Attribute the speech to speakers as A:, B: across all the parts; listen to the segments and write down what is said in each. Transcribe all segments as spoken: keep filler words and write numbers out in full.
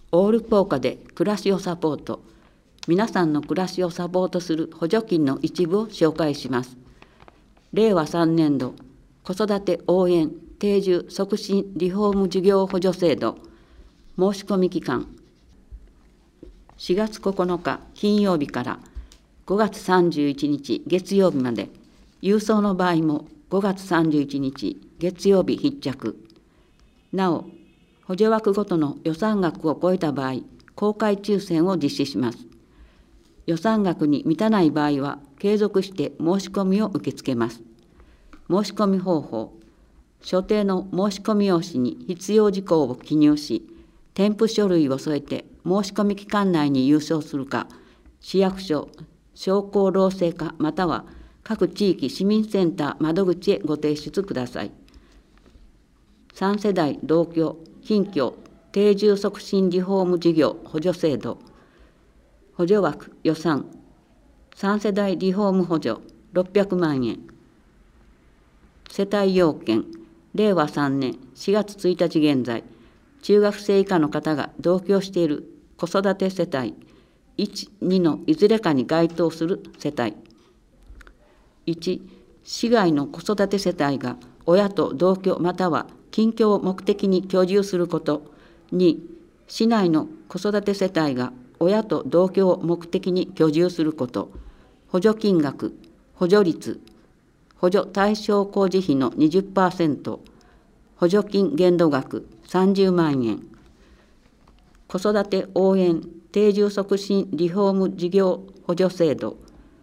A: オール効果で暮らしをサポート。皆さんの暮らしをサポートする補助金の一部を紹介します。れいわさんねんど子育て応援定住促進リフォーム事業補助制度申し込み期間しがつここのか金曜日からごがつさんじゅういちにち月曜日まで、郵送の場合もごがつさんじゅういちにち月曜日必着。なお、補助枠ごとの予算額を超えた場合、公開抽選を実施します。予算額に満たない場合は、継続して申し込みを受け付けます。申し込み方法、所定の申し込み用紙に必要事項を記入し、添付書類を添えて申し込み期間内に郵送するか、市役所、商工労政課または各地域市民センター窓口へご提出ください。さんせだい同居、近居、定住促進リフォーム事業補助制度、補助枠予算、さんせだいリフォーム補助ろっぴゃくまんえん、世帯要件、れいわさんねんしがつついたち現在、中学生以下の方が同居している子育て世帯、いち、にのいずれかに該当する世帯。いち、市外の子育て世帯が親と同居または近居を目的に居住すること。に、市内の子育て世帯が親と同居を目的に居住すること。補助金額、補助率、補助対象工事費の にじゅっパーセント、補助金限度額さんじゅうまんえん。子育て応援定住促進リフォーム事業補助制度、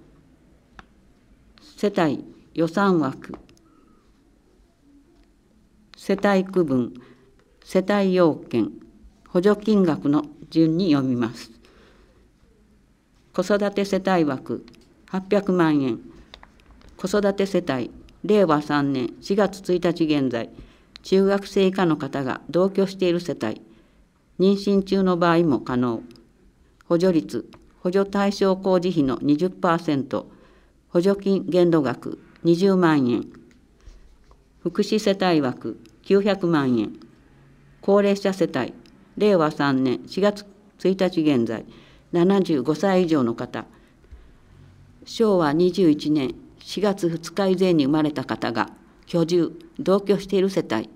A: 世帯予算枠、世帯区分、世帯要件、補助金額の順に読みます。子育て世帯枠はっぴゃくまんえん、子育て世帯れいわさんねんしがつついたち現在、中学生以下の方が同居している世帯、妊娠中の場合も可能。補助率、補助対象工事費の にじゅっパーセント、補助金限度額にじゅうまんえん、福祉世帯枠きゅうひゃくまんえん、高齢者世帯、れいわさんねんしがつついたち現在、ななじゅうごさい以上の方、しょうわにじゅういちねんしがつふつか以前に生まれた方が居住、同居している世帯、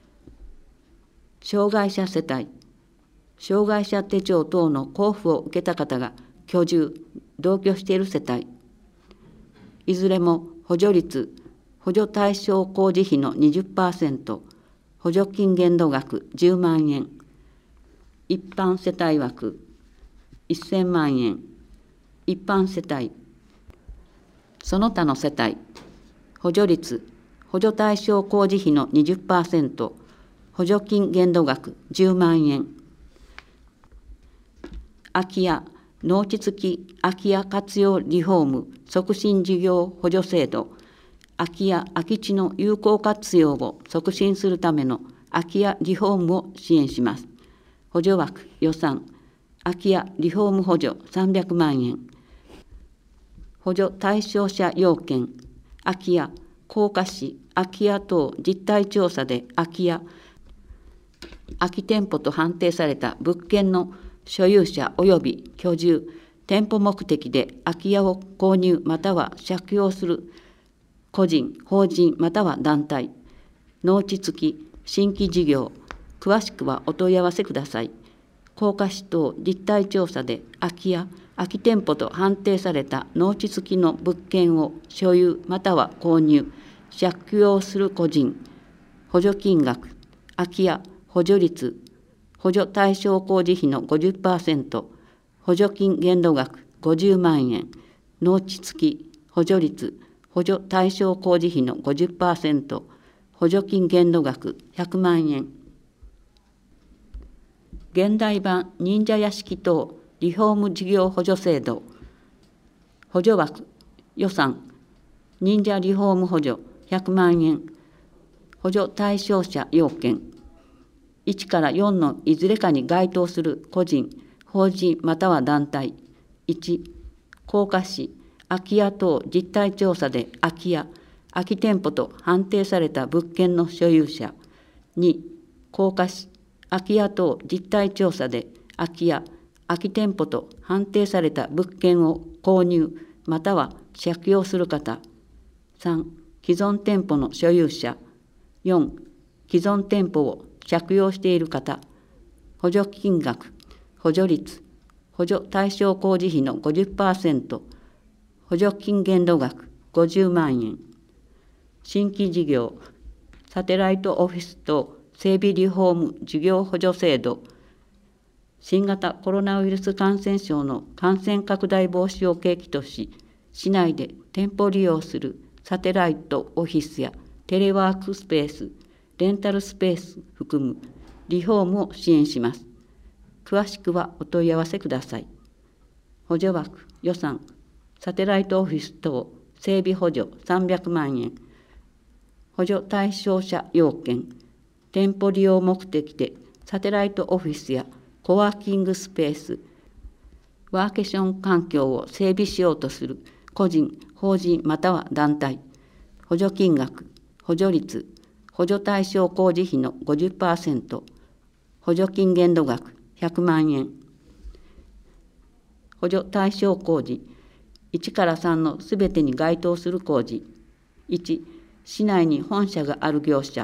A: 障害者世帯、障害者手帳等の交付を受けた方が居住、同居している世帯、いずれも補助率、補助対象工事費の にじゅっパーセント、補助金限度額じゅうまんえん、一般世帯枠せんまんえん、一般世帯、その他の世帯、補助率、補助対象工事費の にじゅっパーセント、補助金限度額じゅうまんえん、空き家、農地付き空き家活用リフォーム促進事業補助制度、空き家・空き地の有効活用を促進するための空き家リフォームを支援します。補助枠予算、空き家リフォーム補助さんびゃくまんえん、補助対象者要件、空き家、高架市、空き家等実態調査で空き家、空き店舗と判定された物件の所有者及び居住、店舗目的で空き家を購入または借用する個人、法人または団体、農地付き新規事業、詳しくはお問い合わせください。高架市等実態調査で空き家、空き店舗と判定された農地付きの物件を所有または購入、借用する個人、補助金額、空き家、補助率、補助対象工事費の ごじゅっパーセント、補助金限度額ごじゅうまんえん、農地付き補助率、補助対象工事費の ごじゅっパーセント、補助金限度額ひゃくまんえん。現代版忍者屋敷等リフォーム事業補助制度、補助枠予算、忍者リフォーム補助ひゃくまんえん、補助対象者要件、いちからよんのいずれかに該当する個人、法人または団体、いち、高架市、空き家等実態調査で空き家、空き店舗と判定された物件の所有者、に、高架市、空き家等実態調査で空き家、空き店舗と判定された物件を購入または借用する方。さん、既存店舗の所有者。よん、既存店舗を借用している方。補助金額、補助率、補助対象工事費の ごじゅっパーセント、補助金限度額ごじゅうまんえん。新規事業、サテライトオフィスと整備リフォーム事業補助制度。新型コロナウイルス感染症の感染拡大防止を契機とし、市内で店舗利用するサテライトオフィスやテレワークスペース、レンタルスペース含むリフォームを支援します。詳しくはお問い合わせください。補助枠、予算、サテライトオフィス等整備補助さんびゃくまんえん。補助対象者要件、店舗利用目的でサテライトオフィスやコワーキングスペース、ワーケーション環境を整備しようとする個人、法人または団体。補助金額、補助率、補助対象工事費の ごじゅっパーセント、補助金限度額ひゃくまんえん。補助対象工事、いちからさんのすべてに該当する工事。いち、市内に本社がある業者、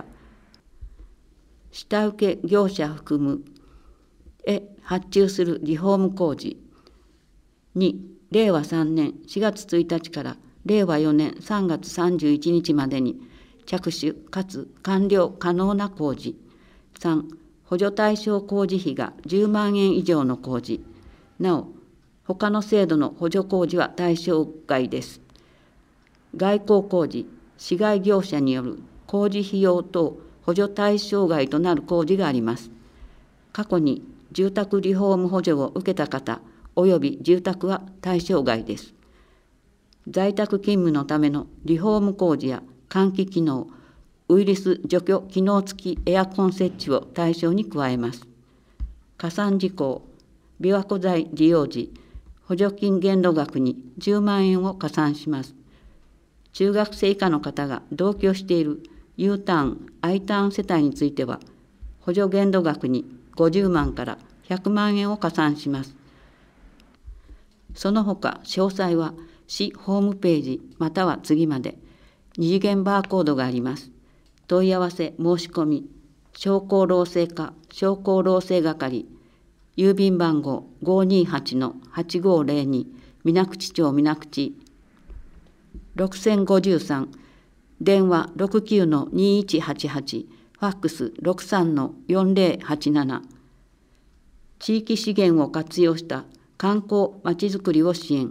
A: 下請け業者含むへ発注するリフォーム工事。に、れいわさんねんしがつついたちかられいわよねんさんがつさんじゅういちにちまでに着手かつ完了可能な工事。さん、補助対象工事費がじゅうまんえん以上の工事。なお、他の制度の補助工事は対象外です。外交工事、市外業者による工事費用等補助対象外となる工事があります。過去に住宅リフォーム補助を受けた方及び住宅は対象外です。在宅勤務のためのリフォーム工事や換気機能、ウイルス除去機能付きエアコン設置を対象に加えます。加算事項、琵琶湖材利用時、補助金限度額にじゅうまんえんを加算します。中学生以下の方が同居している U ターン、I ターン世帯については、補助限度額にごじゅうまんからひゃくまんえんを加算します。その他、詳細は市ホームページまたは次まで、二次元バーコードがあります。問い合わせ申し込み、商工労政課商工労政係、郵便番号 ごーにーはちのはちごーぜろに 水口町水口ろくごさん、電話 ろくきゅうのにいちはちはち、ファックス ろくさんのよんぜろはちなな。地域資源を活用した観光まちづくりを支援。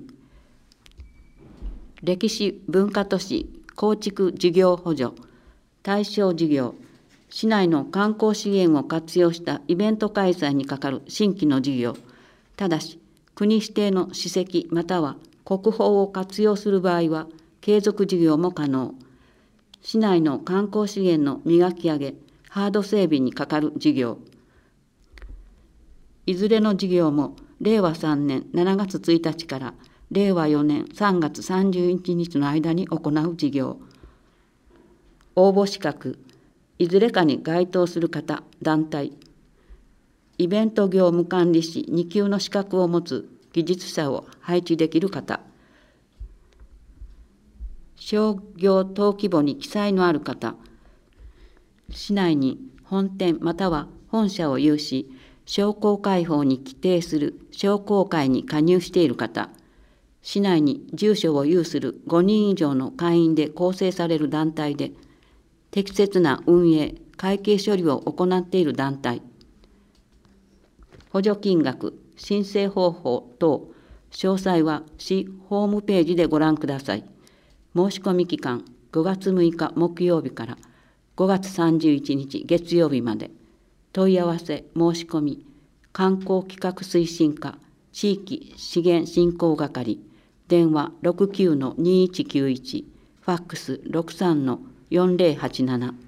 A: 歴史文化都市構築事業補助、対象事業、市内の観光資源を活用したイベント開催に係る新規の事業。ただし、国指定の史跡または国宝を活用する場合は、継続事業も可能。市内の観光資源の磨き上げ、ハード整備に係る事業。いずれの事業も、れいわさんねんしちがつついたちかられいわよねんさんがつさんじゅういちにちの間に行う事業。応募資格、いずれかに該当する方、団体。イベント業務管理士にきゅうの資格を持つ技術者を配置できる方。商業登記簿に記載のある方。市内に本店または本社を有し、商工会法に規定する商工会に加入している方。市内に住所を有するごにん以上の会員で構成される団体で、適切な運営、会計処理を行っている団体。補助金額、申請方法等、詳細は市ホームページでご覧ください。申し込み期間、ごがつむいか木曜日からごがつさんじゅういちにち月曜日まで。問い合わせ申し込み、観光企画推進課地域資源振興係、電話 ろくきゅうのにいちきゅういち、ファックス ろくさんのよんぜろはちなな。